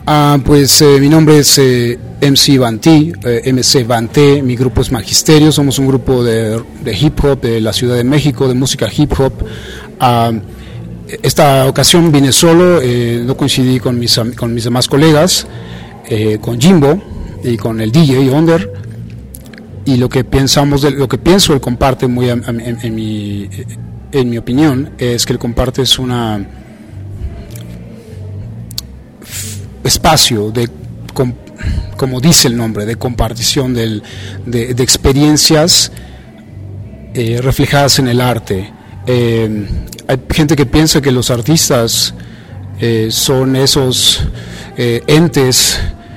Mi nombre es MC Banti, MC Banté, mi grupo es Magisterio, somos un grupo de hip hop de la Ciudad de México, de música hip hop. Esta ocasión vine solo, no coincidí con mis demás colegas, con Jimbo y con el DJ Onder, y lo que pienso él comparte muy en mi opinión es que el comparte es una espacio de, como dice el nombre, de compartición de experiencias reflejadas en el arte. Hay gente que piensa que los artistas son esos entes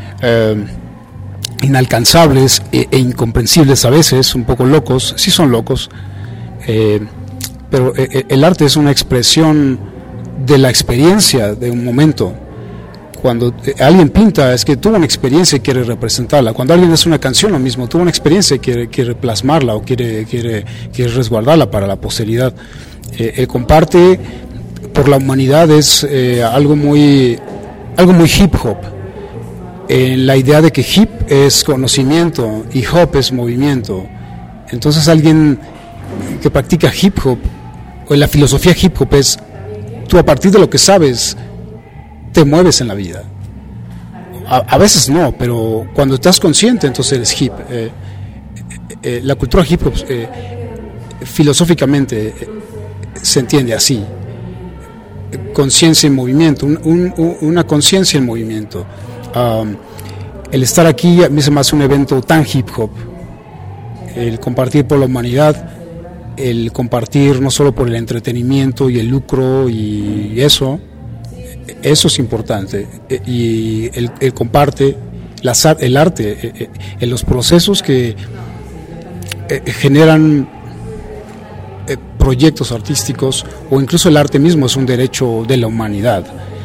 inalcanzables e incomprensibles a veces, un poco locos. Sí son locos, pero el arte es una expresión de la experiencia de un momento. Cuando alguien pinta es que tuvo una experiencia y quiere representarla. Cuando alguien hace una canción, lo mismo, tuvo una experiencia y quiere plasmarla o quiere resguardarla para la posteridad. El comparte por la humanidad es algo muy hip hop, la idea de que hip es conocimiento y hop es movimiento. Entonces alguien que practica hip hop, o la filosofía hip hop es, tú a partir de lo que sabes te mueves en la vida. A veces no, pero cuando estás consciente entonces eres hip. La cultura hip hop filosóficamente se entiende así: conciencia en movimiento, una conciencia en movimiento. El estar aquí a mí se me hace un evento tan hip hop, el compartir por la humanidad, el compartir no solo por el entretenimiento y el lucro y eso es importante, y el comparte el arte en los procesos que generan proyectos artísticos, o incluso el arte mismo es un derecho de la humanidad,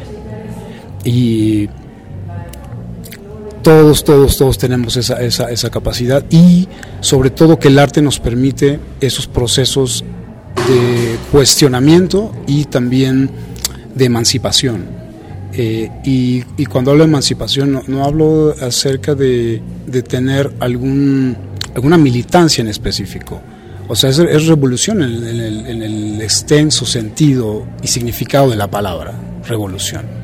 y todos tenemos esa capacidad, y sobre todo que el arte nos permite esos procesos de cuestionamiento y también de emancipación. Y cuando hablo de emancipación no hablo acerca de tener alguna militancia en específico. O sea, es revolución en el extenso sentido y significado de la palabra revolución.